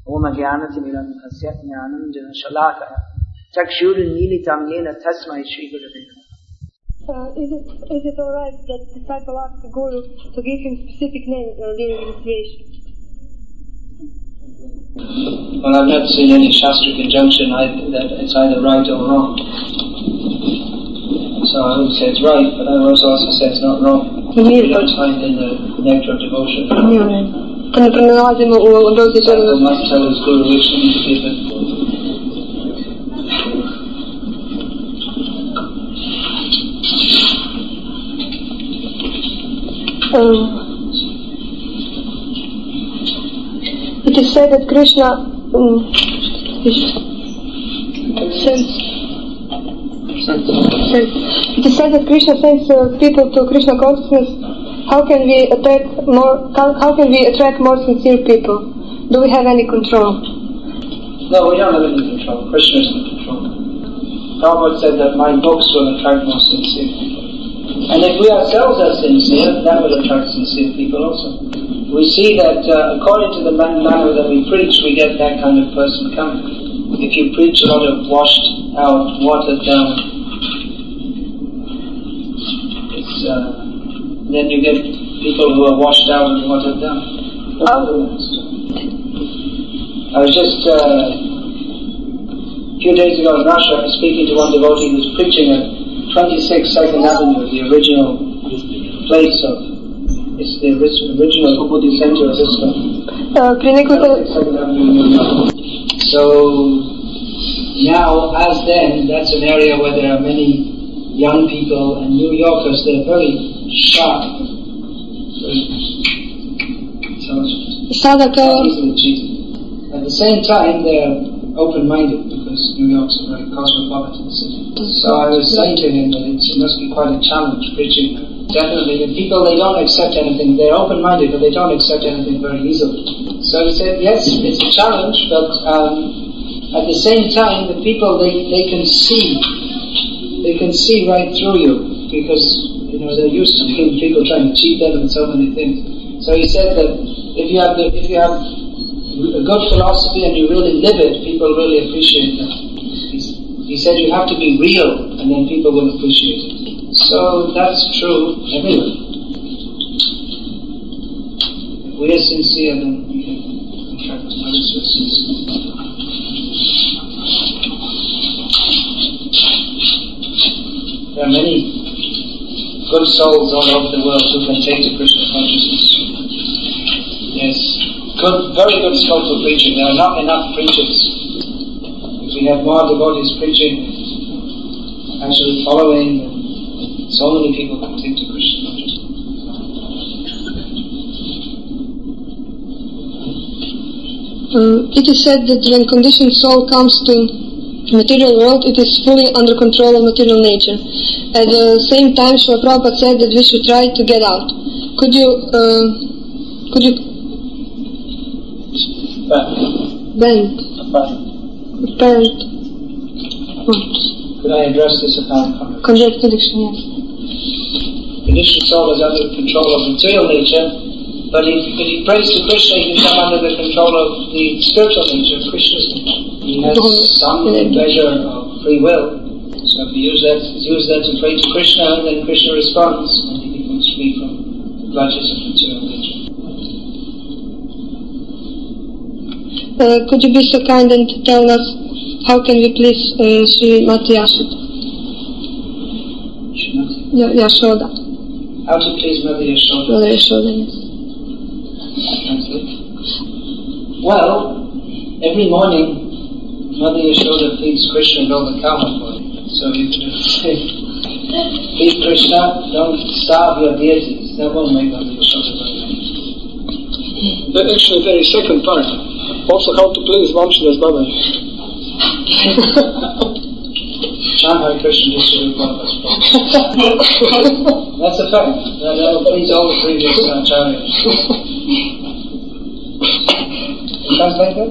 Om Jnanatimirandhasya Jnananjana Shalakaya Chakshurunmilitam Yena Tasmai Shri Gurave. Is it alright that disciple asks the Guru to give him specific name during initiation? Well, I've never seen any Shastric injunction that it's either right or wrong. So I would say it's right, but I would also say it's not wrong. We don't find in the nectar of devotion. Disciple must tell his Guru which name to give it. It is said that Krishna sends people to Krishna consciousness. How can we attract more sincere people? Do we have any control? No, we don't have any control. Krishna is in control. Prabhupada said that my books will attract more sincere people. And if we ourselves are sincere, that will attract sincere people also. We see that according to the manner that we preach, we get that kind of person coming. If you preach a lot of washed out, watered down, then you get people who are washed out and watered down. I was just a few days ago in Russia speaking to one devotee who was preaching at 26 2nd Avenue, the original place of it's the original center of ISKCON. So now, as then, that's an area where there are many young people and New Yorkers. They're very sharp. Easily cheated. At the same time, they're open-minded because New York's a very cosmopolitan city. So I was saying to him that it must be quite a challenge preaching. Definitely, the people, they don't accept anything. They're open-minded, but they don't accept anything very easily. So he said, yes, it's a challenge, but at the same time, the people, they can see right through you, because, they're used to people trying to cheat them and so many things. So he said that if you have a good philosophy and you really live it, people really appreciate that. He said you have to be real, and then people will appreciate it. So that's true everywhere. If we are sincere, then we can attract others who are sincere. There are many good souls all over the world who can take to Krishna consciousness. Yes, very good scope for preaching. There are not enough preachers. If we have more devotees preaching, actually following, so many people can take to Krishna consciousness. It is said that when conditioned soul comes to material world, it is fully under control of material nature. At the same time, Srila Prabhupada said that we should try to get out. Could you bend? Could I address this apparent contradiction? Yes. Conditioned soul is under the control of material nature, but if he prays to Krishna, he can come under the control of the spiritual nature, Krishna's nature. He has some measure of free will, so if he uses that to pray to Krishna, then Krishna responds, and he becomes free from the clutches of material nature. Could you be so kind and tell us how can we please Srimati Yashoda? Yashoda. How to please Mother Yashoda? Mother Yashoda, yes. Translate. Well, every morning Mother Yashoda feeds Krishna and all the cow for him. So you can say, feed Krishna, don't starve your deities. That won't make Mother Yashoda very happy. That's actually the second part. Also how to please Vamshidas Baba. Chant Hare Krishna just to one of us. That's a fact. That will please all the previous acharyas. Translate that?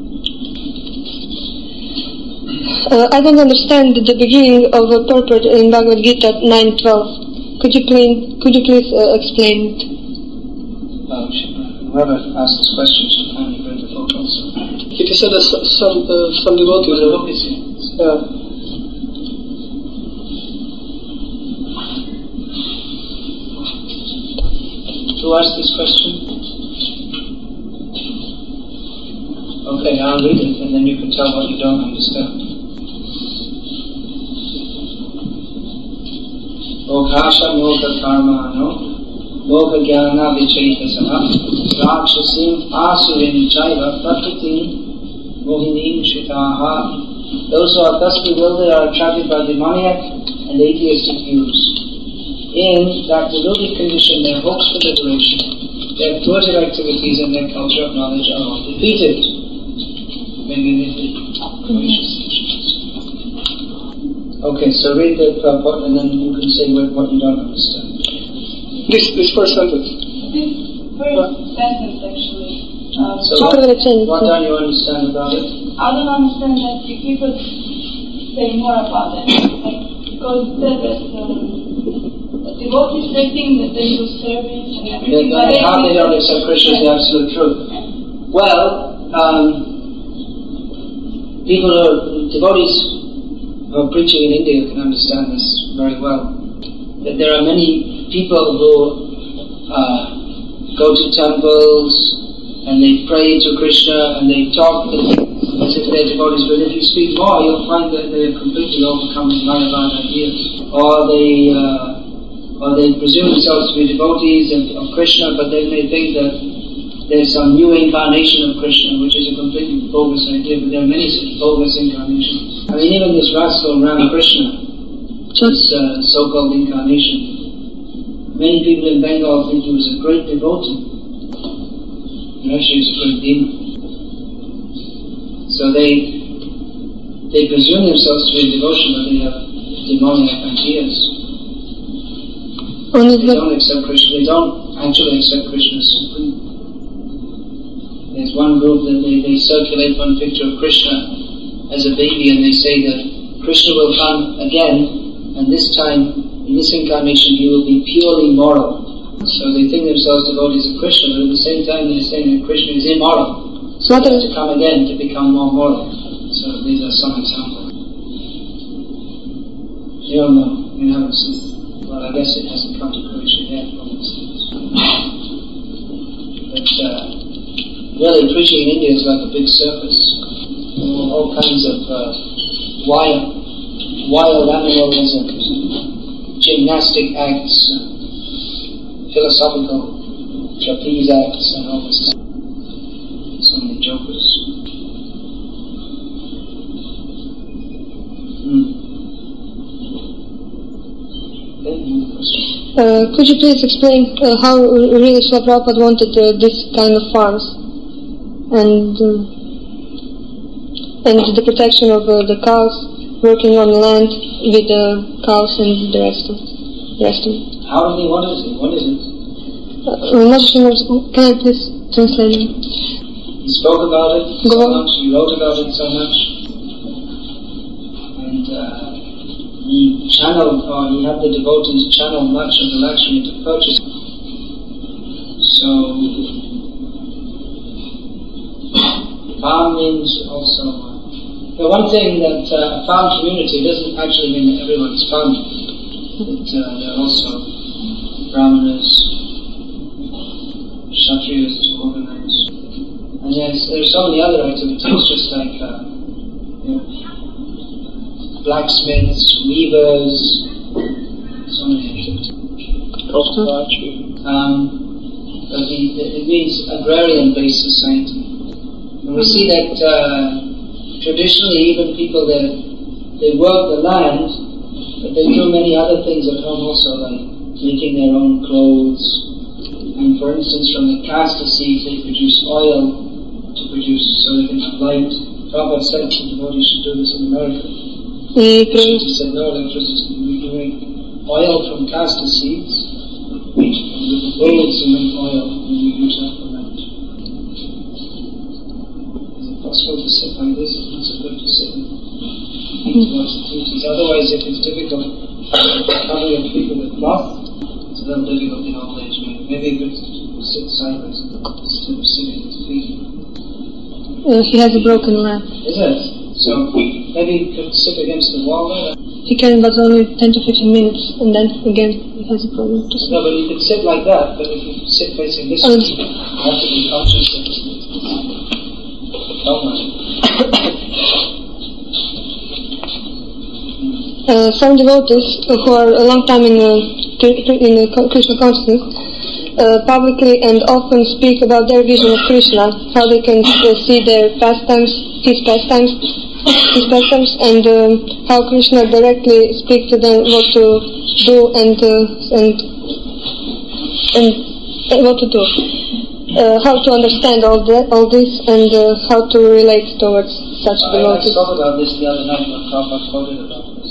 I don't understand the beginning of a purport in Bhagavad Gita 9:12. Could you please explain it? Whoever asked this question should kindly read the book also. He said that some devotees. Yeah. Who asked this question? Okay, I'll read it and then you can tell what you don't understand. Okasha moga karmano, moga jnana vichetasaha, rakshasim asurin chaiva prakriti mohinim shitaha. Those who are thus bewildered are attracted by demoniac and atheistic views. In that deluded condition, their hopes for liberation, their thwarted activities and their culture of knowledge are all defeated. Okay, so read the purport and then you can say what you don't understand. This first sentence. This first sentence actually. So what don't you understand about it? I don't understand that if people say more about that. Because it says that devotees, they think that they do service and everything. How they don't accept Krishna is the absolute truth. Well, devotees who are preaching in India can understand this very well. That there are many people who go to temples and they pray to Krishna and they talk as if they're devotees, but if you speak more, you'll find that they're completely overcome with Mayavad ideas. Or they presume themselves to be devotees of Krishna, but they may think that there's some new incarnation of Krishna, which is a completely bogus idea, but there are many such bogus incarnations. I mean, even this rascal Ramakrishna, this so-called incarnation, many people in Bengal think he was a great devotee. And actually he was a great demon. So they presume themselves to be in devotion, but they have demoniac ideas. They don't accept Krishna. They don't actually accept Krishna as supreme. There's one group that they circulate one picture of Krishna as a baby, and they say that Krishna will come again, and this time, in this incarnation, he will be purely moral. So they think themselves devotees of Krishna, but at the same time they're saying that Krishna is immoral. So he has to come again to become more moral. So these are some examples. You don't know. You haven't seen it. Well, I guess it hasn't come to fruition yet, obviously. But really, preaching in India is like a big circus. All kinds of wild animals and gymnastic acts, philosophical trapeze acts, and all this stuff. So many jokers. Could you please explain how really Srila Prabhupada wanted this kind of farms and the protection of the cows, working on the land with the cows and the rest of it? How did he want it? What is it? Can I please translate it? He spoke about it so much, he wrote about it so much, and he channeled, or he had the devotees channel much of the Lakshmi to purchase. So, farm means also, the one thing that a farm community doesn't actually mean that everyone's farming. That there are also Brahmanas, Kshatriyas to organize. And yes, there are so many other activities, just like blacksmiths, weavers, so many activities. But it means agrarian-based society. And we see that traditionally even people that they work the land, but they do many other things at home also, like making their own clothes. And for instance, from the castor seeds they produce oil to produce so they can have light. Prabhupada said the devotees should do this in America. He said no electricity. We can make oil from castor seeds, and with the bullets you make oil, and you use that for light. Is it possible to sit like this? It's not so good to sit and think towards the duties. Otherwise, if it's difficult covering your feet with a cloth, it's a little difficult in old age. Maybe you could sit sideways instead of sitting with feet. He has a broken leg. Is it? So maybe he could sit against the wall there? He can, but only 10 to 15 minutes, and then again he has a problem to sleep. No, but you could sit like that, but if you sit facing this way, you have to be conscious of some devotees who are a long time in Krishna consciousness publicly and often speak about their vision of Krishna, how they can see their pastimes, his pastimes, and how Krishna directly speaks to them what to do and what to do, how to understand all this and how to relate towards such devotees. I spoke about this the other night when Prabhupada quoted about this.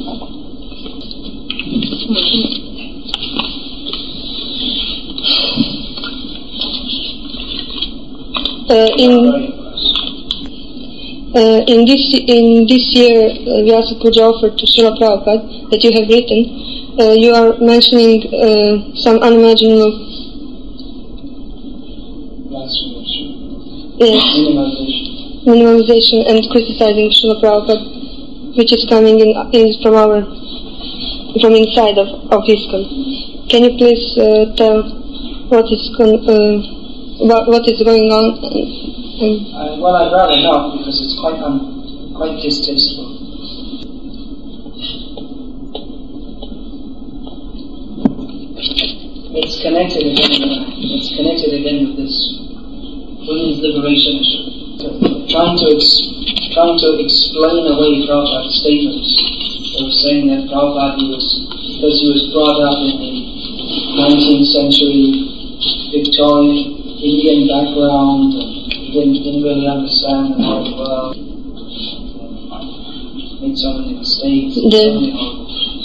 In this year, Vyasa Puja offered to Srila Prabhupada that you have written, you are mentioning some unimaginable minimalization and criticizing Srila Prabhupada, which is coming from inside of ISKCON. Can you please tell what is going on? Well, I'd rather not, because it's quite distasteful. It's connected again with this women's liberation issue. Trying to explain away Prabhupada's statements. They were saying that Prabhupada, because he was brought up in the 19th century Victorian Indian background, he didn't really understand the whole world. Made so many mistakes. So many horrible things.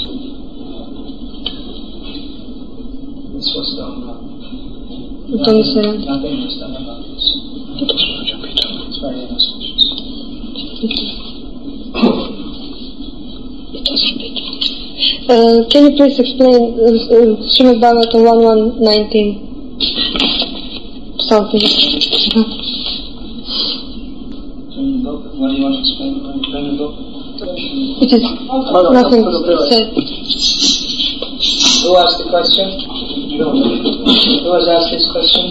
This was done wrong. Nothing was done about this. It's very inauspicious. Can you please explain Srimad Bhagavatam 1.1.19? Something. What do you want to explain? Explain the book? It is nothing said. Who asked the question? Who has asked this question?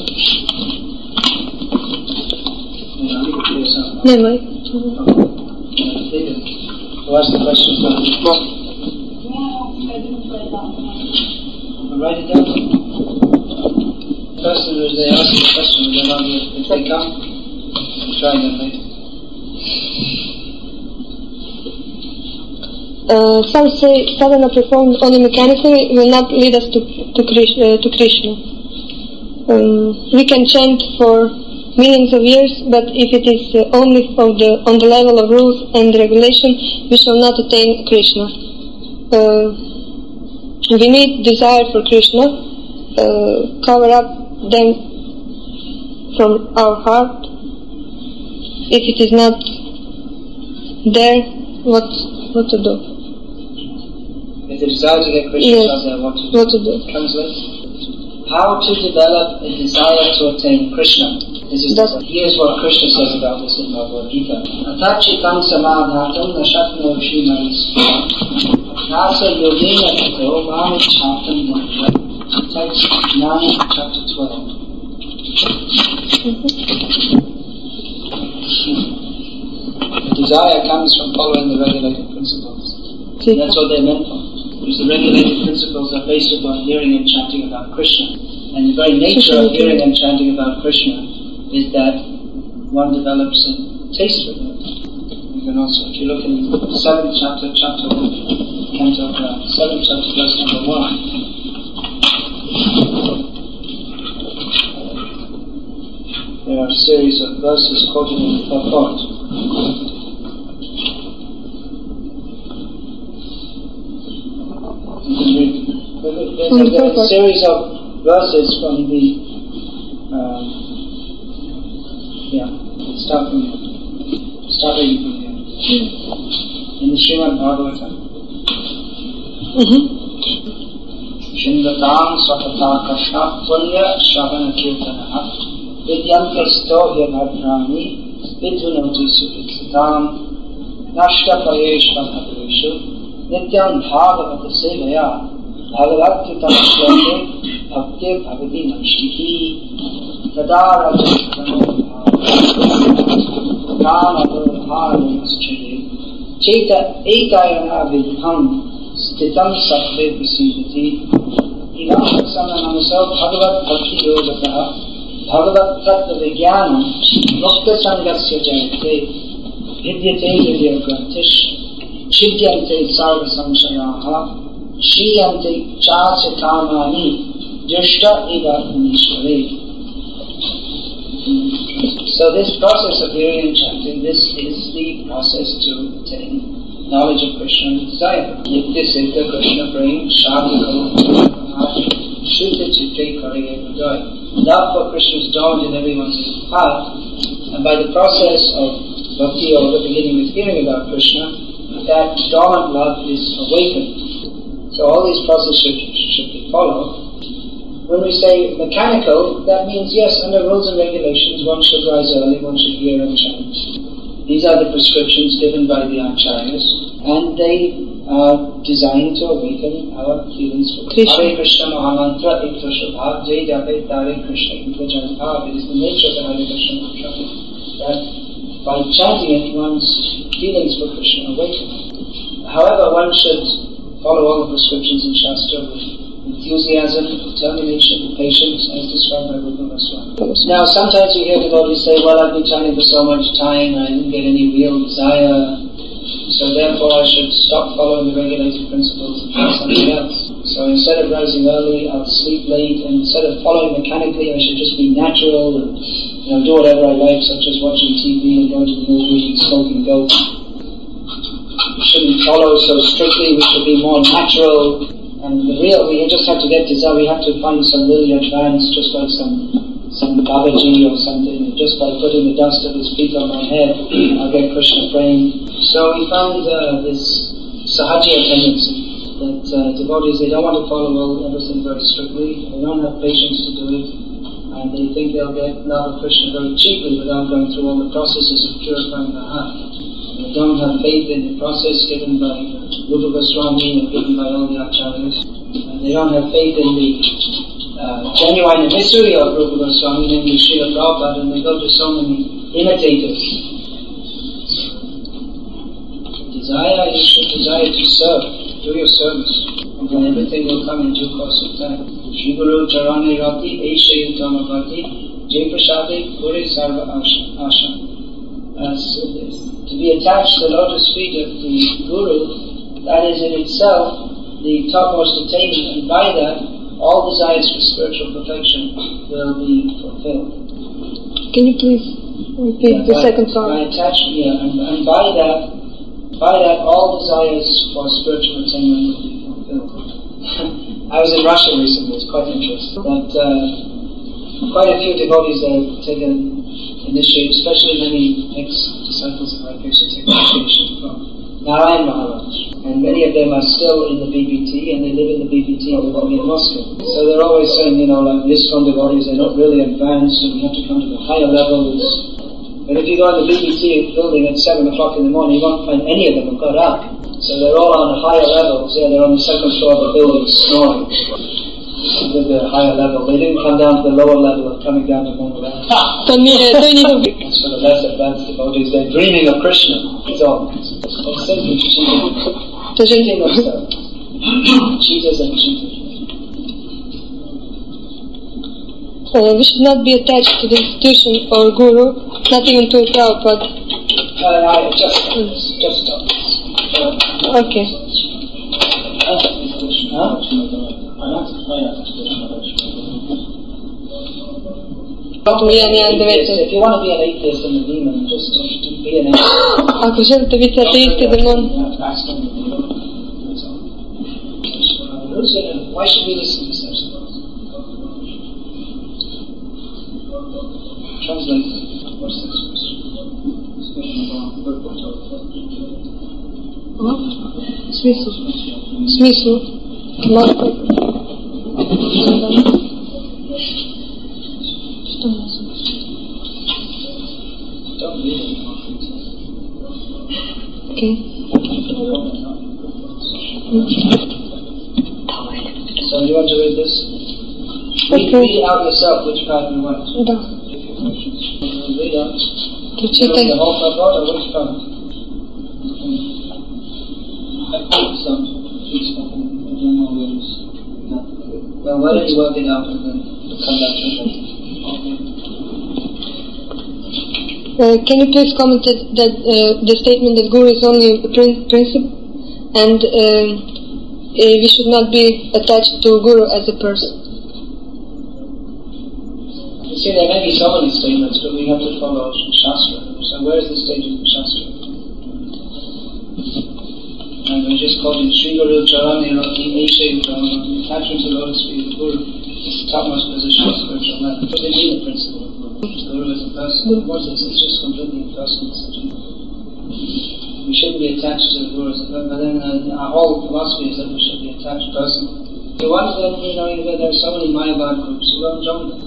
Never. Who asked the question? Write it down. The person who they ask the question, will they not if they come? Try that later. Some say sadhana performed only mechanically will not lead us to Krishna. We can chant for millions of years, but if it is only on the level of rules and regulation, we shall not attain Krishna. We need desire for Krishna, cover up them from our heart. If it is not there, what to do? If the desire to get Krishna is not there, what to do? Translate. How to develop a desire to attain Krishna. Here's what Krishna says about this in Bhagavad Gita. Atachitam samadhatam nashaknoshi marisva nasa yogena tato mamichatam mudra. Text 9, chapter 12. The desire comes from following the regulated principles. That's what they're meant for. Because the regulated principles are based upon hearing and chanting about Krishna. And the very nature of hearing and chanting about Krishna is that one develops a taste for it. You can also, if you look in the 7th chapter, Canto 7th chapter, verse number 1. There are a series of verses quoted in the purport. There's a series of verses from the start reading from here. In the Srimad Bhagavatam. Shindatam Swatata Krishna Punya Shavana Kirtanaha Vidyantasto Yanadrani vidhunoti sukhitatam nashtapayeshvabhaveshu nityam bhagavata sevaya bhagavatyutam shloke bhakti bhavati naishtihi tadarajatano bhagavata Cheta ekayana vidham stitam sattve prasidhati Ivam samanaso bhagavat bhakti yogataha bhagavat tattva vijnanam mukta sangasya jayate vidyate vidyagrantish chidyante sarva samshayaha shriyante chasya kamani drishta eva manishvare. So this process of hearing and chanting, this is the process to attain knowledge of Krishna and desire. Nitya Siddha Krishna Prem Shadhiko Shuddha Chitte Kariye Buddhaya. Love for Krishna is dawned in everyone's heart, and by the process of bhakti yoga, beginning with hearing about Krishna, that dormant love is awakened. So all these processes should be followed. When we say mechanical, that means yes, under rules and regulations, one should rise early, one should hear and chant. These are the prescriptions given by the acharyas, and they are designed to awaken our feelings for Krishna. Hare Krishna Mahamantra Ekta Shubha Jai Jape Tare Krishna Ekta Janbhav. It is the nature of the Hare Krishna mantra that by chanting it, one's feelings for Krishna awaken. However, one should follow all the prescriptions in Shastra with enthusiasm, determination, patience, as described by Rupa Goswami. Now, sometimes you hear devotees say, well, I've been chanting for so much time, I didn't get any real desire, so therefore I should stop following the regulated principles and try something else. So instead of rising early, I'll sleep late, and instead of following mechanically, I should just be natural and do whatever I like, such as watching TV and going to the movies and smoking dope. We shouldn't follow so strictly, we should be more natural. And we just have to get desire, we have to find some really advanced, just like some Babaji or something, just by putting the dust of his feet on my head, I'll get Krishna praying. So we found this Sahaja tendency, that devotees, they don't want to follow everything very strictly, they don't have patience to do it, and they think they'll get love of Krishna very cheaply without going through all the processes of purifying the heart. They don't have faith in the process given by Rupa Goswami and given by all the acharyas. And they don't have faith in the genuine emissary of Rupa Goswami, namely Srila Prabhupada, and they go to so many imitators. Desire, you should desire to serve, do your service, and then everything will come in due course of time. Shri Guru Charane Rati Eshe Uttamapati Jai Prasade Kure Sarva Asha. To be attached to the lotus feet of the Guru, that is in itself the topmost attainment, and by that all desires for spiritual perfection will be fulfilled. Can you please repeat the second part? And by that all desires for spiritual attainment will be fulfilled. I was in Russia recently, it's quite interesting, that quite a few devotees have taken initiate, especially many ex-disciples of Hare Krishna take initiation from Narayan Maharaj. And many of them are still in the BBT, and they live in the BBT living in Moscow. So they're always saying, like ISKCON devotees, they're not really advanced, and we have to come to the higher levels. But if you go in the BBT building at 7 o'clock in the morning, you won't find any of them have got up. So they're all on the higher levels. Yeah, they're on the second floor of the building snoring. With the higher level. They didn't come down to the lower level of coming down to Mongol. As for the less advanced devotees, they're dreaming of Krishna. It's all. It's simply cheating of self. Cheaters and cheaters. We should not be attached to the institution or guru, not even to a Prabhupada. Just stop. Okay. If you want to be an atheist and a demon, just be an atheist. Ако желате biti ateist и демон. Why should we listen to such things? Translate. What's the next question? Смысл. Что у нас? Okay. So do you want to read this? Okay. Read it out yourself which part you want. Да. Read out. Прочитай. The whole part or which part? I think some. I don't know where it is. Well, why don't you work it out and then come back to it? Can you please comment that the statement that Guru is only a principle and we should not be attached to Guru as a person? You see, there may be so many statements, but we have to follow Shastra. So where is the statement in Shastra? And we just called it Sri Guru Charani Rati Eshe attachment to lotus feet of Guru. It's the topmost position of spiritual life. But they need a principle. Guru is a person. What is it? It's just completely impersonal. We shouldn't be attached to the Guru as a person. But then our whole philosophy is that we should be attached person. So once then, there are so many Mayavad groups, you don't join them.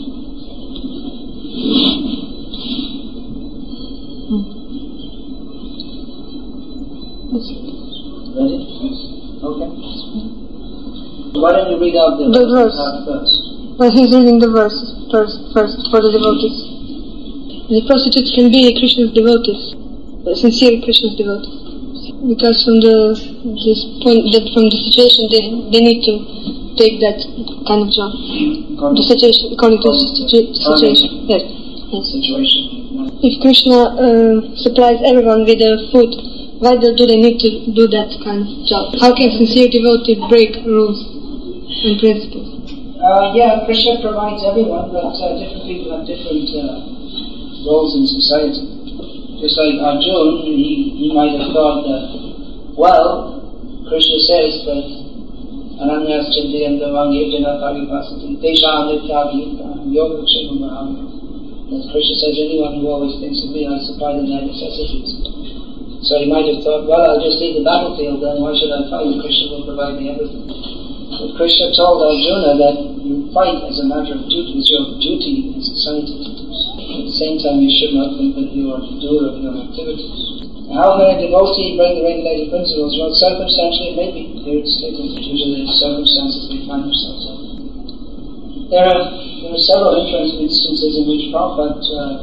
Ready? Yes. Okay. Why don't you read out the verse first? Well, he's reading the verse first for the devotees. The prostitutes can be Krishna's devotees, sincere Krishna's devotees, because from the situation they need to take that kind of job. The situation, according to the situation. Yes. Situation. If Krishna supplies everyone with food, why do they need to do that kind of job? How can sincere devotee break rules and principles? Krishna provides everyone, but different people have different roles in society. Just like Arjuna, he might have thought that, well, Krishna says that Ananyas Chindiyam Devang Yevjana Parivasati Tesham Nityagi Yoga Ksema Mahamya. As Krishna says, anyone who always thinks of me, I supply them their necessities. So he might have thought, well, I'll just leave the battlefield, then why should I fight? Krishna will provide me everything. But Krishna told Arjuna that you fight as a matter of duty, it's your duty in society. At the same time, you should not think that you are the doer of your activities. How can a devotee bring the regulated principles? Well, circumstantially it may be. Here it's stated that usually the circumstances they find themselves in. There are several instances in which Prabhupada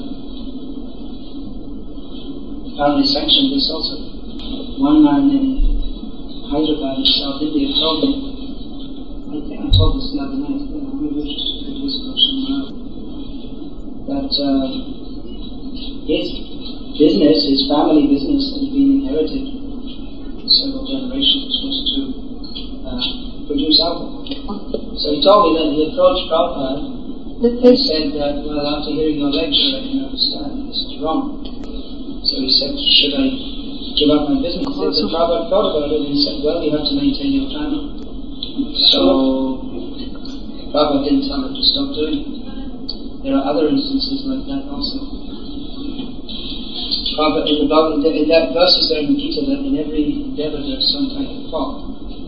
apparently sanctioned this also. One man in Hyderabad in South India told me, I think I told this the other night, maybe we should do this somewhere else, that his business, his family business, has been inherited several generations, was to produce alcohol. So he told me that he approached Prabhupada and said that, well, after hearing your lecture, I can understand this is wrong. So he said, should I give up my business? So Prabhupada thought about it and he said, well, you have to maintain your family. So Prabhupada didn't tell him to stop doing it. There are other instances like that also. Prabhupada, in that verse is there in the Gita that in every endeavor there is some kind of fault.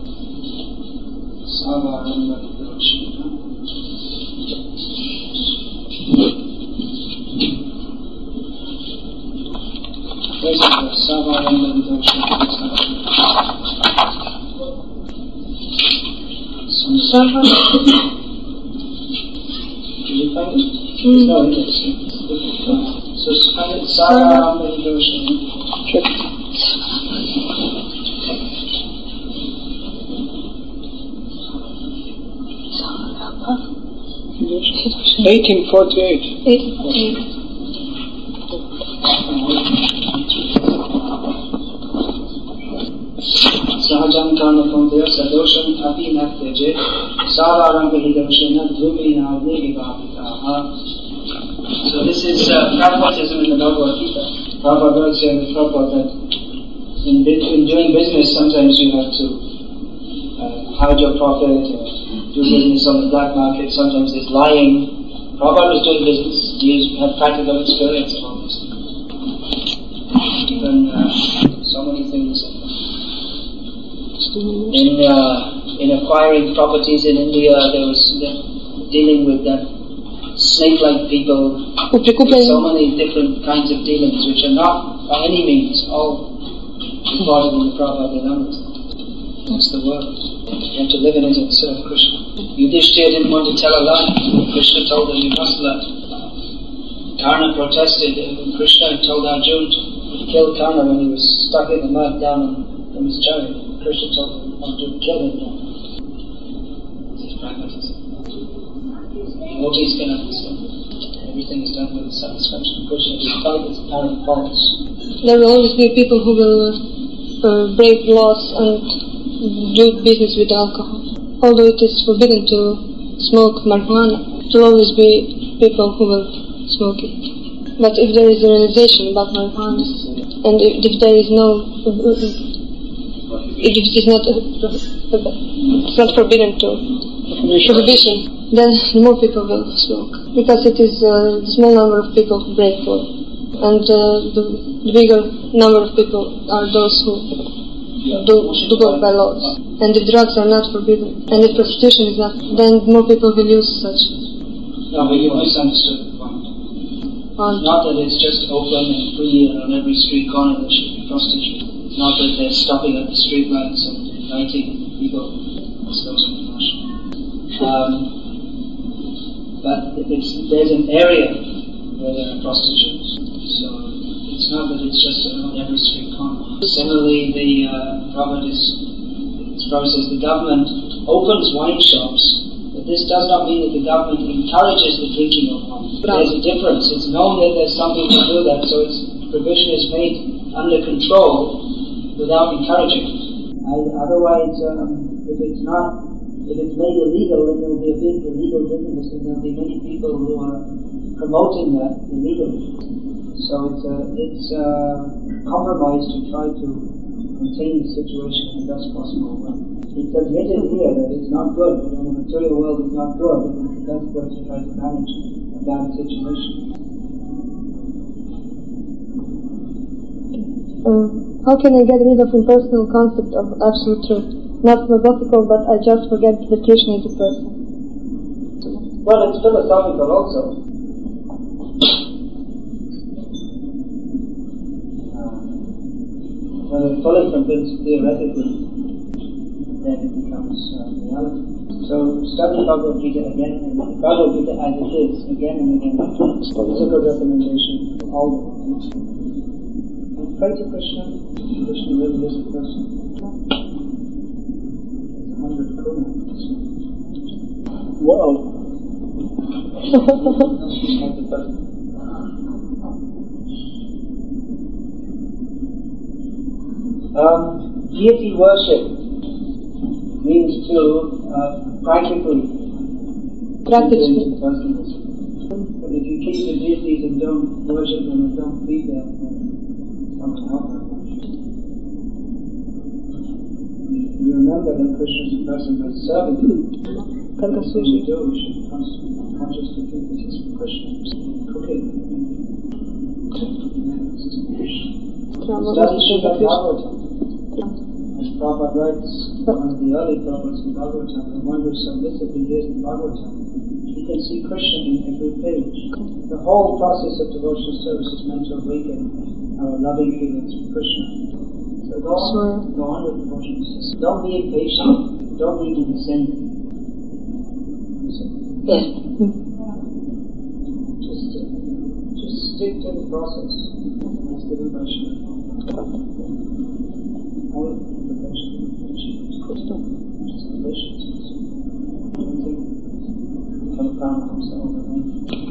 Where's the verse? Did you find it? It's not interesting. So find it. Savaram Meditation. Check. 1848. Sahajam karma kaunteya sadosham api natyaje savaranga hidoshena dhumina vibhavitaha. So this is Prabhupadism in the Bhagavad Gita. Prabhupada writes here with Prabhupada that in doing business sometimes you have to hide your profit or do business on the black market. Sometimes there's lying. Prabhupada was doing business. He had practical experience of all this. Even so many things. In acquiring properties in India, there was dealing with snake-like people with so many different kinds of dealings, which are not by any means all recorded in the Prabhupada Lilamrita. That's the world. You have to live in it and serve Krishna. Yudhishthira didn't want to tell a lie. Krishna told him he must lie. Karna protested, and Krishna told Arjuna to kill Karna when he was stuck in the mud down from his chariot. Krishna told Arjuna to kill him now. This is pragmatism. Devotees can understand. Everything is done with the satisfaction of Krishna, despite its apparent faults. There will always be people who will break laws and do business with alcohol. Although it is forbidden to smoke marijuana, there will always be people who will smoke it. But if there is a realization about marijuana, and if there is no, if it is not, it's not forbidden to prohibition, then more people will smoke, because it is a small number of people who break law, and the bigger number of people are those who do go by laws. And if drugs are not forbidden, and if prostitution is not, then more people will use such. No, but you misunderstood the point. Not that it's just open and free and on every street corner there should be prostitutes. It's not that they're stopping at the street lights and inviting people. This goes on but there's an area where there are prostitutes. So it's not that it's just on every street corner. Similarly, the Prabhupada says the government opens wine shops, but this does not mean that the government encourages the drinking of wine. There's a difference. It's known that there's some people who do that, so its provision is made under control without encouraging it. Otherwise, if it's made illegal, then there will be a big illegal business, and there will be many people who are promoting that illegally. So it's a compromise to try to contain the situation as best possible. But it's admitted here that it's not good. When the material world is not good, then it's the best way to try to manage a bad situation. How can I get rid of impersonal concept of absolute truth? Not philosophical, but I just forget that Krishna is a person. Well, it's philosophical also. When we're fully convinced theoretically, then it becomes reality. So study Bhagavad Gita again and again. Bhagavad Gita as it is, again and again. It's a good recommendation for all the ones. And pray to Krishna. Krishna really is a person. There's 100 kunas. Wow. Deity worship means to practically into personalism. But if you keep the deities and don't worship them and don't feed them, then it's not going to help very much. You remember that Krishna is a person by serving you. Everything we do, we should consciously think this is for Krishna. Cooking. Study Srimad Bhagavatam. As Prabhupada writes, one of the early Prabhupads in Bhagavatam, the one who submissively hears the Bhagavatam, he can see Krishna in every page. The whole process of devotional service is meant to awaken our loving feelings for Krishna. So go on with devotional service. Don't be impatient. Don't be insane. Yes. Just stick to the process as given by Shri. All perfection. Just patience. Don't think become proud of himself overnight.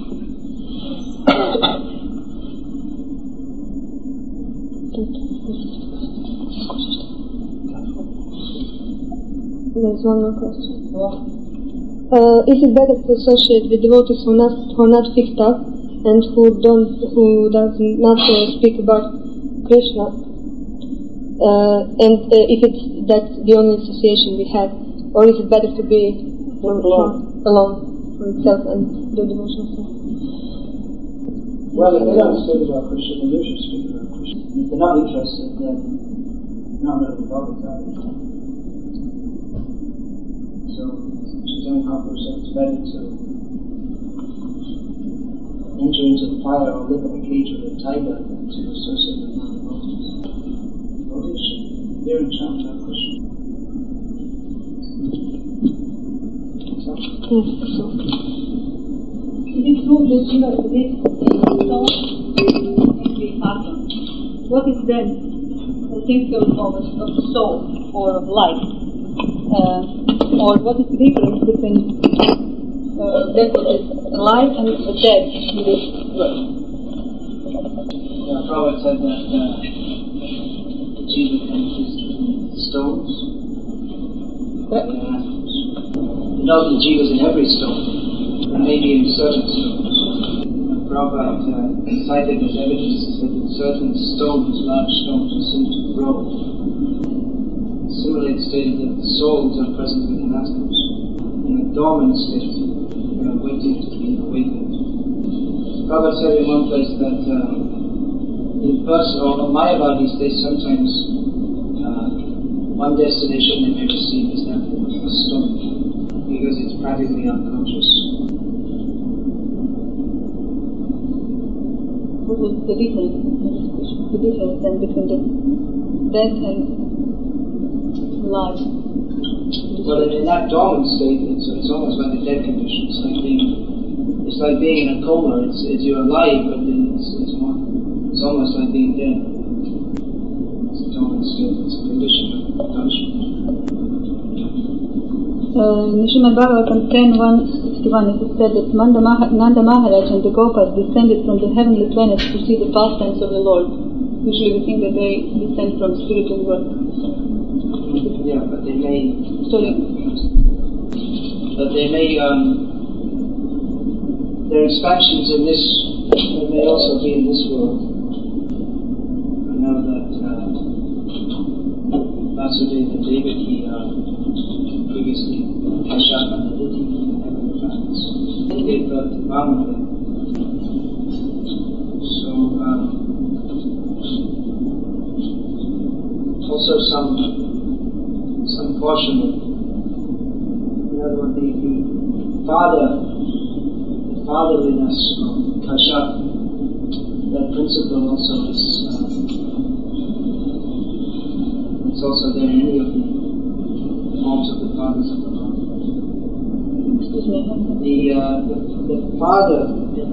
There's one more question. Is it better to associate with devotees who are not fixed up and who does not speak about Krishna, and if it's that's the only association we have, or is it better to be alone for itself and do devotional stuff? Well, if they don't speak about Krishna, then you should speak about Krishna. If they're not interested, then they're not really bothered about it. So, Chaitanya Mahaprabhu said it's better to enter into the fire or live in a cage with a tiger than to associate with non-devotees. Devotees should hear and chant Hare Krishna. Yes, so. It is true that Jiva exists in the soul and the atom. What is then the symptom of the soul or of life? Or what is the difference between that which is alive and the dead in this world? Prabhupada said that the Jiva can exist in stones and in animals. You know the Jiva is in every stone, and maybe in certain stones. And Prabhupada cited as evidence that in certain stones, large stones, seem to grow. Similarly, it stated that the souls are present within atoms, in a dormant state, waiting to be awakened. Prabhupada said in one place that in person or Mayavadis, they sometimes one destination they may receive is that of a stone, because it's practically unconscious. What was the difference? The difference then between the dead and life? Well, in that dormant state, it's almost like a dead condition. It's like being in a coma. It's you're alive, but it's almost like being dead. It's a dormant state. It's a condition of punishment. In Srimad Bhagavatam 10:161 it is said that Nanda Maharaj and the Gopas descended from the heavenly planets to see the pastimes of the Lord. Usually we think that they descend from spiritual world. Yeah, but they may. Sorry. But they may. Their expansions in this may also be in this world. I know that Vasudeva and Devaki previously Kashyapa and Aditi in heavenly planets. They gave birth to Vamana. So also some portion of, the fatherliness of Kashyapa, that principle also is, it's also there in any of the forms of the fathers of the Lord. The father,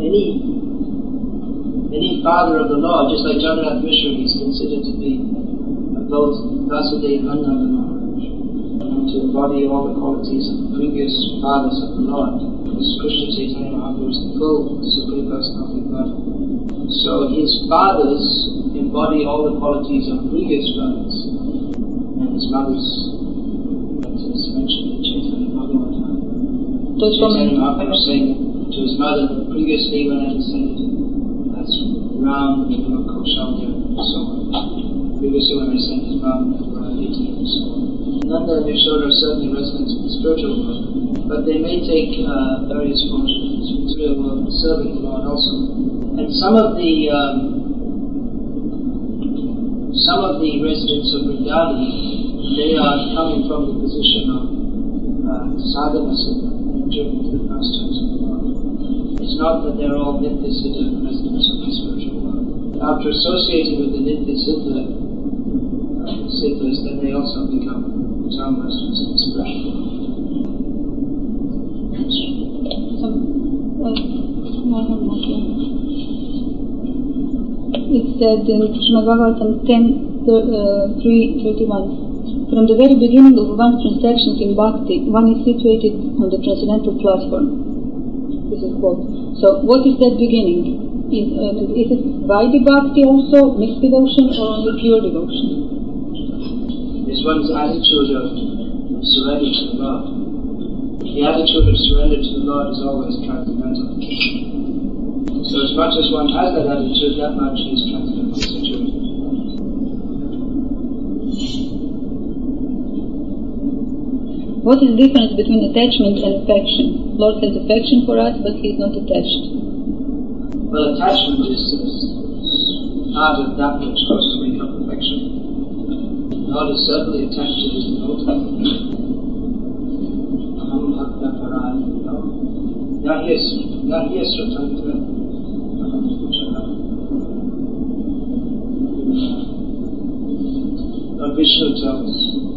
any father of the Lord, just like Jagannath Mishra is considered to be both Vasudeva and Nanda Maharaj, and to embody all the qualities of the previous fathers of the Lord. This Krishna Chaitanya Mahaprabhu is the full Supreme Personality of God. So his fathers embody all the qualities of previous fathers, and his mothers, that is mentioned in Chaitanya Bhagavatam. Chaitanya Mahaprabhu is saying to his mother that previously when I descended as Ram, the Lord Kaushalya, and so on. Previously when I sent his mom, Aditi, and so on. Nanda and Yashoda are certainly residents of the spiritual world, but they may take various forms of the material world serving the Lord also. And some of the residents of Vrindavan, they are coming from the position of sadhana siddha and driven to the pastimes of the Lord. It's not that they're all nitya siddha residents of the spiritual world. After associating with the nitya siddha siddhas, then they also become town residents of the spiritual world. It said in Srimad Bhagavatam 10:3:31, from the very beginning of one's transactions in bhakti, one is situated on the transcendental platform. This is quote. So, what is that beginning? Is it Vaidhi bhakti also, mixed devotion, or only pure devotion? It's one's attitude of surrender to the Lord. The attitude of surrender to the Lord is always transcendental. So as much as one has that attitude, that much is transcendentally situated. What is the difference between attachment and affection? Lord has affection for us, but He is not attached. Well, attachment is part of that which goes to make up affection. Lord is certainly attached to His devotee. Aham bhakta parayana. Not yes, Ratantva. Vishnu tells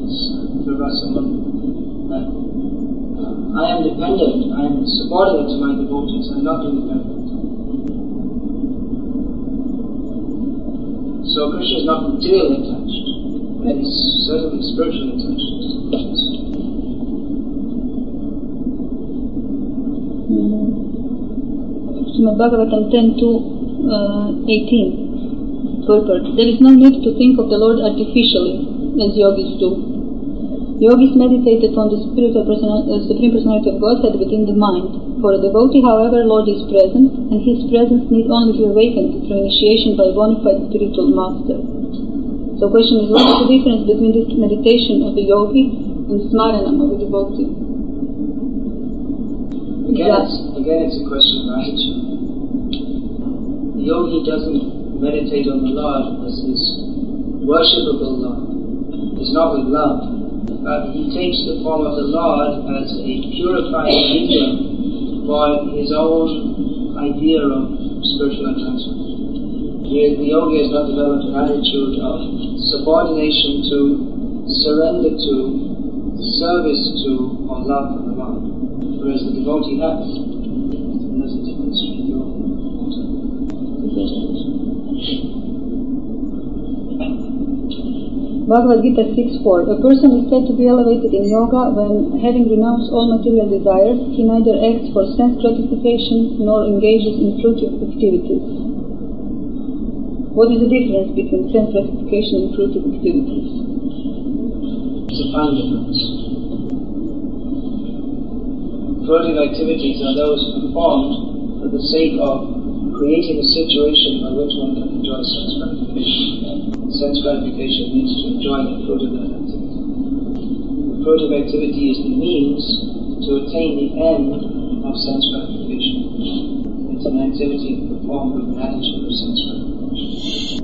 Durvasa that I am dependent, I am subordinate to my devotees, I am not independent. So Krishna is not materially attached, but he is certainly spiritually attached to his devotees. Srimad Bhagavatam 10:18. Purport. There is no need to think of the Lord artificially, as yogis do. Yogis meditate upon the Supreme Personality of Godhead within the mind. For a devotee, however, Lord is present, and His presence need only be awakened through initiation by a bona fide spiritual master. So the question is, what is the difference between this meditation of the yogi and smaranam of the devotee? Again, it's a question of attitude. The yogi doesn't meditate on the Lord as his worshipable Lord. He's not with love. But he takes the form of the Lord as a purifying medium for his own idea of spiritual advancement. The yogi has not developed an attitude of subordination to, surrender to, service to, or love for the Lord. Whereas the devotee has. And there's a difference between yoga and Bhagavad Gita 6.4. A person is said to be elevated in yoga when, having renounced all material desires, he neither acts for sense gratification nor engages in fruitive activities. What is the difference between sense gratification and fruitive activities? It's a fine difference. Fruitive activities are those performed for the sake of creating a situation by which one can enjoy sense gratification. Sense gratification means to enjoy the fruit of that activity. The fruit of activity is the means to attain the end of sense gratification. It's an activity performed with an attitude of sense gratification.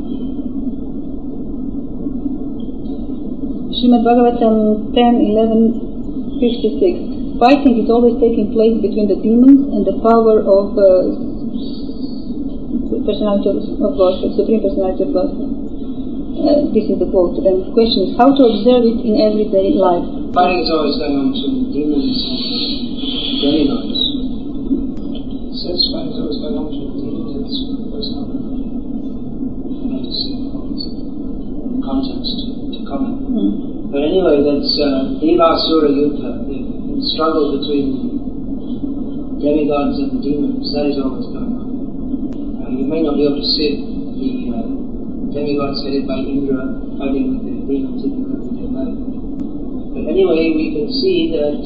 Srimad Bhagavatam 10:11:56. Fighting is always taking place between the demons and the power of personality of Godhead, Supreme Personality of Godhead. This is the quote. And the question is, how to observe it in everyday life? Fighting is always going on between demons and demigods. It says fighting is always going on between demons and personality. I have to see the context to comment. But anyway, that's Devasura Yuddha, the struggle between demigods and the demons. That is always going on. You may not be able to see the demigods headed by Indra fighting with the demons in the everyday life. But anyway, we can see that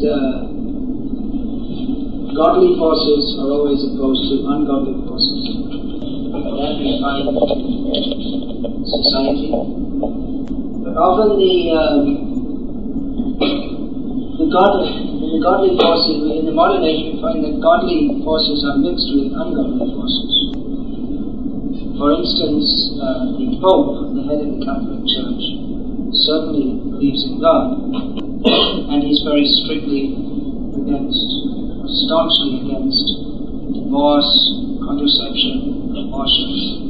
godly forces are always opposed to ungodly forces. That we find in society. But often the godly forces, in the modern age, we find that godly forces are mixed with ungodly forces. For instance, the Pope, the head of the Catholic Church, certainly believes in God, and he's very strictly against, staunchly against, divorce, contraception, abortion.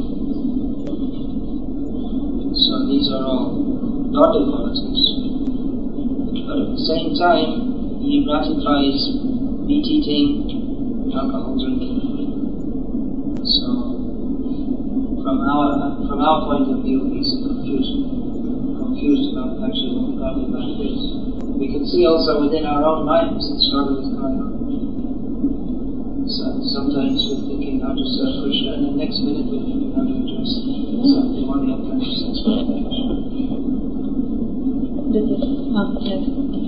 So these are all godly qualities. But at the same time, he ratifies meat eating, alcohol drinking. So from our point of view, he's confused about actually what the godly life is. We can see also within our own minds the struggle is going on. So sometimes we're thinking how to serve Krishna, and the next minute we're thinking how to address something on the unconscious gratification. Yes.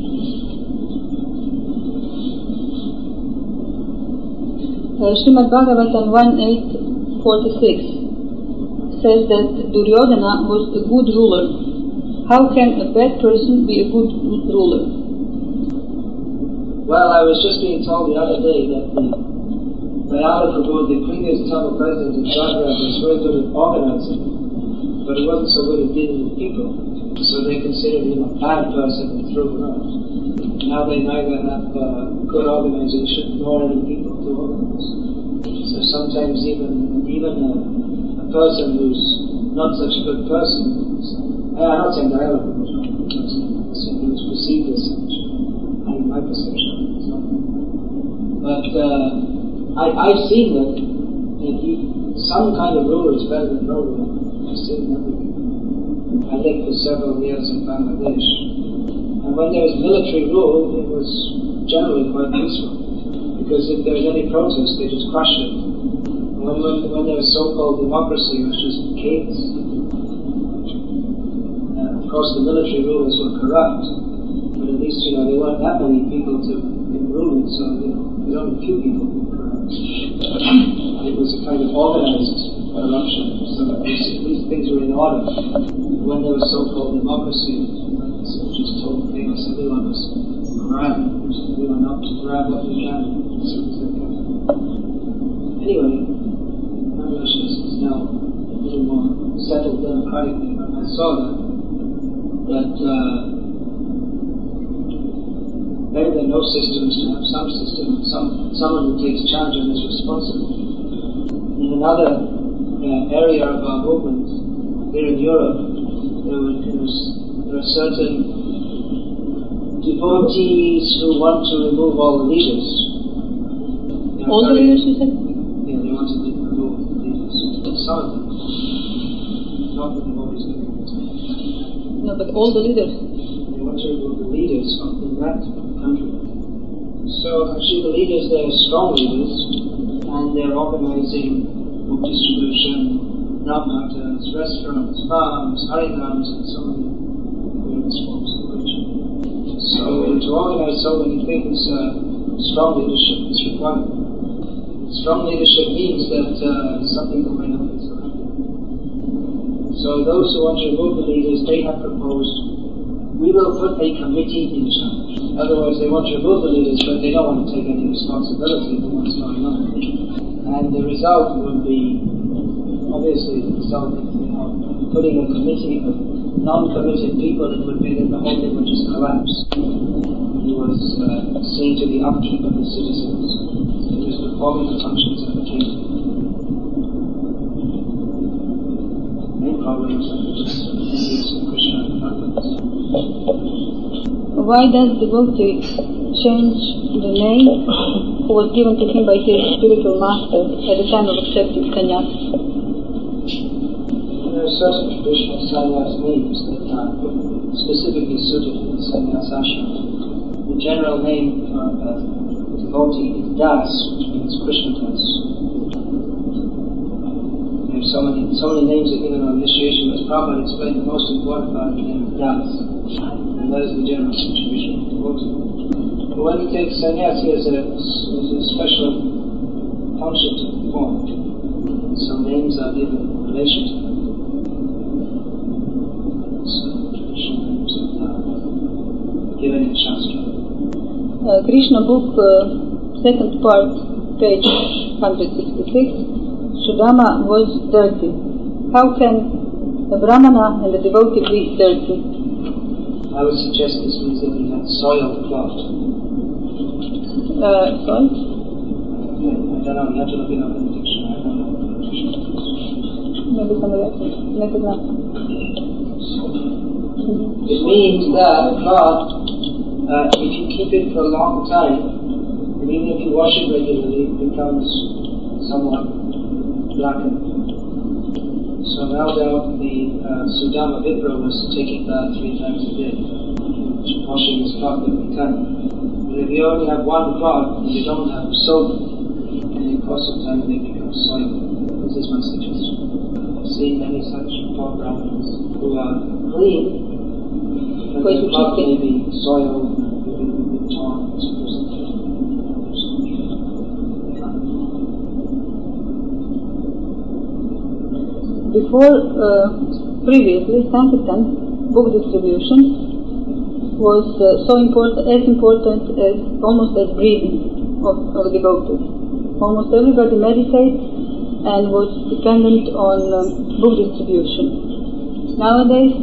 Srimad Bhagavatam 1.8.46 says that Duryodhana was a good ruler. How can a bad person be a good ruler? Well, I was just being told the other day that the Dayala Prabhu, the previous temple president in Jagrad, was very good at organizing, but he wasn't so good at dealing with people. So they considered him a bad person and threw him out. Now they neither have good organization nor any people to organize. So sometimes even a person who's not such a good person I'm not saying dialogue was wrong. I'm saying it was perceived as such. In my perception. But I've seen that some kind of rule is better than no rule. I've seen everything. I lived for several years in Bangladesh. And when there was military rule, it was generally quite peaceful. Because if there was any protest, they just crushed it. And when there was so-called democracy, it was just chaos. Of course, the military rulers were corrupt. But at least, there weren't that many people to rule, so, there were only a few people who were corrupt. It was a kind of organized corruption, so at least things were in order. When there was so-called democracy, just told famous everyone was grab, everyone up to grab what we can as soon as they can. Anyway, Bangladesh is now a little more settled democratically, but I saw that better than no system is to have some system, someone who takes charge and is responsible. In another area of our movement, here in Europe, there are certain devotees who want to remove all the leaders. All the leaders, you said? Yeah, they want to remove the leaders. Some of them. Not the devotees. No, but all the leaders. They want to remove the leaders in that country. So actually the leaders, they're strong leaders, and they're organizing book distribution, Ramnatas, restaurants, farms, harinams, and so many various forms of religion. So to organize so many things, strong leadership is required. Strong leadership means that something going on is happening. So those who want to remove the leaders, they have proposed, we will put a committee in charge. Otherwise, they want to remove the leaders, but they don't want to take any responsibility for what's going on. And the result would be, obviously, the result of putting a committee of non-committed people, it would be that the whole thing would just collapse. It was seen to the upkeep of the citizens. It was performing the functions of the king. Main problem is that it just leads to Krishna and Bhagavad. Why does devotee change the name who was given to him by his spiritual master at the time of accepting sannyas? There are certain traditional sannyas names that are specifically suited for the sannyas ashram. The general name for a devotee is Das, which means Krishna Das. There are so many names are given on initiation, but Prabhupada explained the most important part of the name is Das. And that is the general situation of the devotee. But when he takes sannyas, he has a special function to perform. Some names are given in relation to that. Some traditional names are given in Shastra. Krishna book, second part, page 166. Sudama was dirty. How can a Brahmana and a devotee be dirty? I would suggest this means that he had soiled cloth. Soil? I don't know, you have to look it up in the dictionary. I don't know. Maybe somebody else make it up. It means that cloth, if you keep it for a long time, and even if you wash it regularly, it becomes somewhat blackened. So now the Sudama Vipra was taking bath 3 times a day, washing his cloth every time. But if you only have one cloth and you don't have soap, and in the course of time they become soiled. This is my suggestion. I've seen many such poor Brahmins who are clean, but their cloth may be soiled, maybe torn. Before, previously, Sankirtan, book distribution, was so important, as almost as breathing of devotees. Almost everybody meditates and was dependent on book distribution. Nowadays,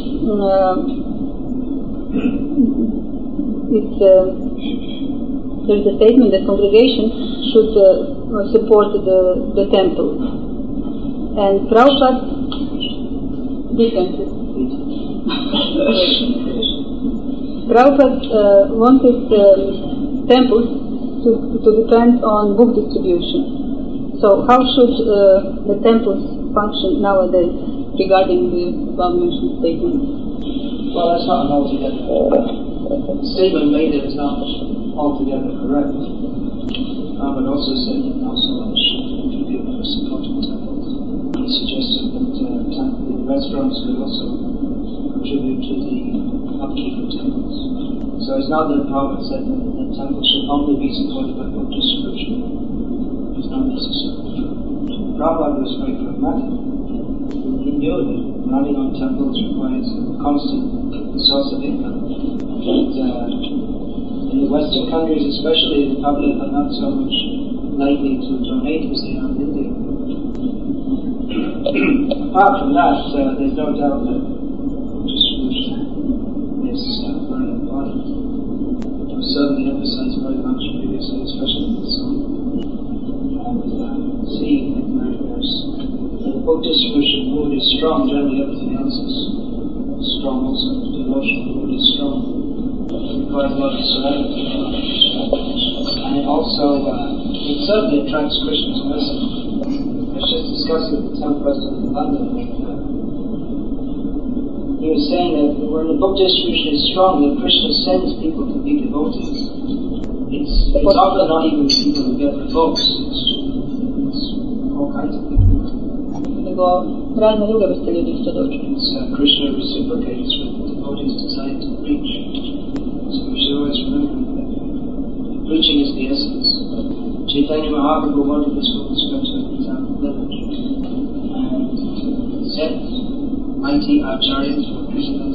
there is a statement that congregation should support the temple. And Prabhupada differences. Prabhupada wanted temples to depend on book distribution. So how should the temples function nowadays regarding the above-mentioned statement? Well, that's not an altogether... The statement made there is not altogether correct. I would also say that not so much contribute for supporting temples. He suggested that the restaurants could also contribute to the upkeep of temples. So it's not that Prabhupada said that the temple should only be supported by book distribution. It's not necessary. Prabhupada was very pragmatic. He knew that running on temples requires a constant source of income. And in the Western countries especially, the public are not so much likely to donate as they are in India. Apart from that, there's no doubt that distribution is very important. It was certainly emphasized very much previously, especially in the song. And seeing that the book distribution mood is strong, generally everything else is strong also. The devotional mood is strong. It requires a lot of serenity. And it also, it certainly attracts Krishna's message. I was just discussing with the temple president in London. He was saying that when the book distribution is strong, that Krishna sends people to be devotees. It's often not even people who get the books. It's all kinds of people. Krishna reciprocates with the devotees' desire to preach. So we should always remember that preaching is the essence. Chaitanya Mahaprabhu wanted this book to spread to his own village. And sent mighty acharyas for Krishna and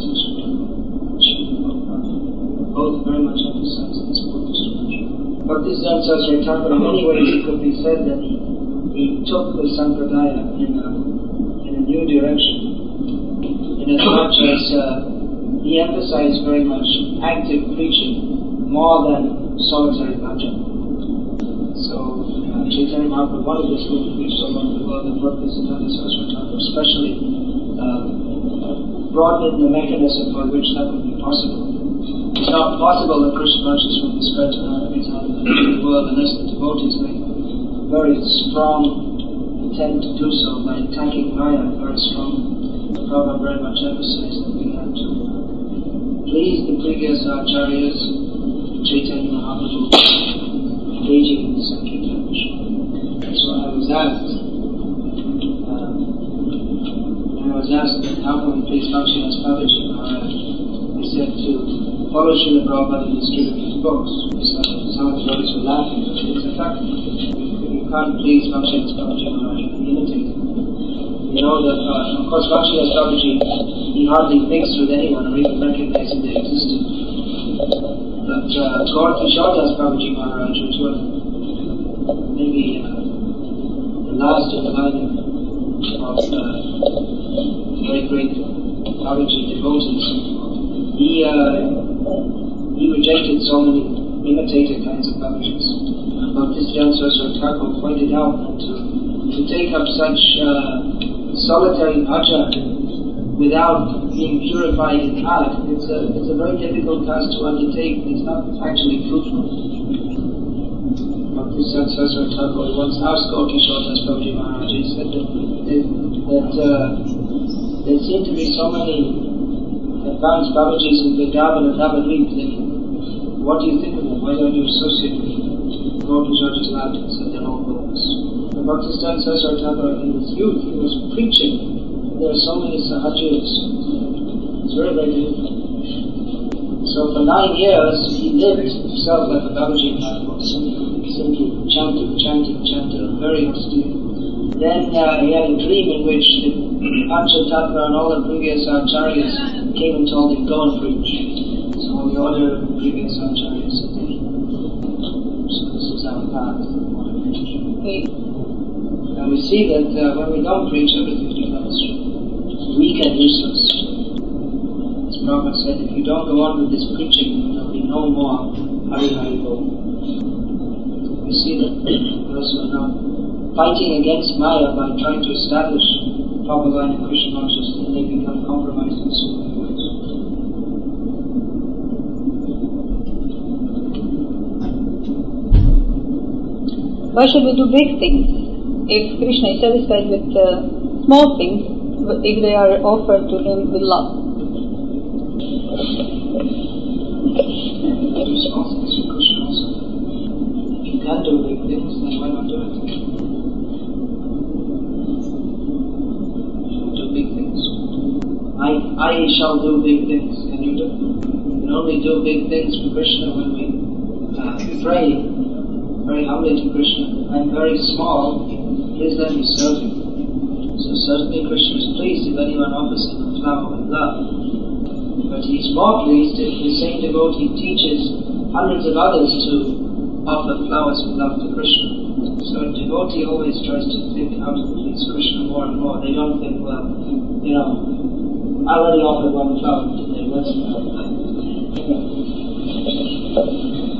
both very much emphasized this book distribution. But this Sasra Thakur, in many ways it could be said that he took the Sampradaya in a new direction, in as much as he emphasized very much active preaching more than solitary bhajan. So Chaitanya Mahaprabhu wanted this book to reach all over the world, and brought this Siddhanta Saraswati Thakur especially brought in the mechanism for which that would be possible. It's not possible that Krishna consciousness will be spread to every time in the world unless the devotees make very strong attempt to do so by attacking Maya very strongly. Prabhupada very much emphasized that we have to please the previous acharyas, Chaitanya Mahaprabhu, engaging in the Sankirtan. So I was asked how can we please Bhakti-Das Babaji Maharaj? He said to follow Srila Prabhupada and distribute his books. So some of the brothers were laughing, but it's a fact. You can't please Bhakti-Das Babaji Maharaj and imitate him. You know that, of course, Bhakti-Das Babaji, he hardly mixed with anyone or even recognized that they existed. But Gaur Kishore Das Babaji Maharaj, which was maybe the last in the line of very great Babaji devotees, he rejected so many imitated kinds of Babajis. But this Saraswati Thakur pointed out that to take up such solitary bhajan without being purified in heart, it's a very difficult task to undertake. It's not actually fruitful. But this Saraswati Thakur once asked Gaur Kishore Das Babaji Maharaj, he said that there seem to be so many advanced Babajis in Vrindavan and Navadvip, then what do you think of them? Why don't you associate with them? Gaur Kishore just laughed and said they're all bogus. But Bhaktisiddhanta Saraswati Thakur in his youth, he was preaching. There are so many sahajis. It's very, very difficult. So for 9 years, he lived himself like a Babaji in my book, simply chanting, very austere. Then he had a dream in which Pancha Tattva and all the previous acharyas came and told him, go and preach. So the order of the previous acharyas said, so this is our path, we want to preach. And we see that when we don't preach, everything becomes weak and useless. As Prabhupada said, if you don't go on with this preaching, there will be no more Hari Hari Bol. We see that those who are not fighting against Maya by trying to establish proper line of Krishna consciousness, they become compromised and Why should we do big things if Krishna is satisfied with small things, if they are offered to him with love? Do small things for Krishna also. If you can do big things, then why not do it? Do big things. I shall do big things. Can you do? We can only do big things for Krishna when we pray very humbly to Krishna. I'm very small, please let me serve you. So certainly Krishna is pleased if anyone offers him a flower with love. But he's more pleased if the same devotee teaches hundreds of others to offer flowers with love to Krishna. So a devotee always tries to think how to please Krishna more and more. They don't think, well, I already offered one flower today, what's